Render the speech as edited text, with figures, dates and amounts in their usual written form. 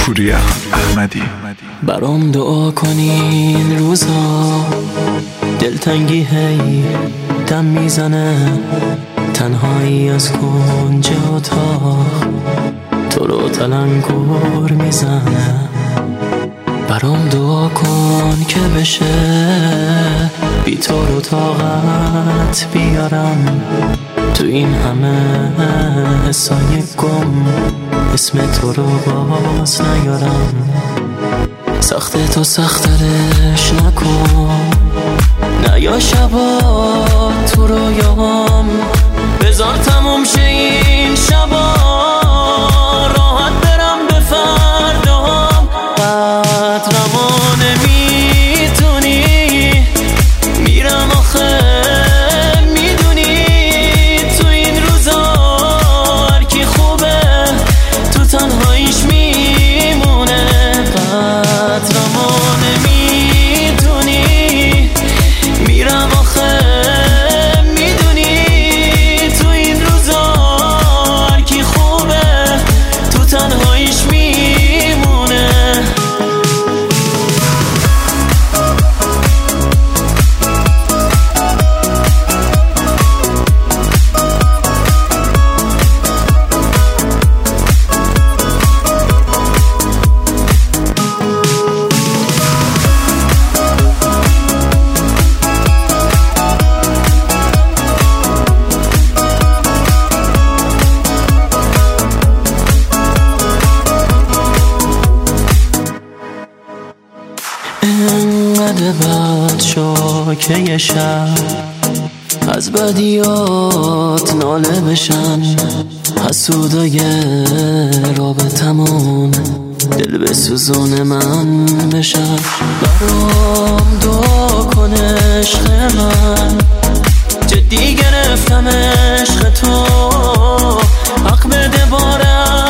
پوریا احمدی. برام دعا کنین روزا، دلتنگی هی دم میزنه، تنهایی از کنج اتاق تو رو تلنگر میزنه. برام دعا کن که بشه بی تو رو طاقت بیارم، تو این همه حسای گم اسم تو رو باز نیارم. سخته تو سخترش نکن، نه یا شبا تو رویام بذار تموم شه این شبا، راحت برم به فردام. قدرمو نمیتونی میرم آخه میدونی، تو این روزا هر کی خوبه تو تنهاییش میمونه. قدرمو نمیدونی میرم آخه میدونی، تو این روزا هر کی خوبه تو تنهاییش میمونه. انقدر بد شو که یه شب از بدیات ناله بشن، حسودای رابطمون دل به سوزون من بشن. برام دعا کن عشق من، جدی گرفتم عشق تو، حق بده بارم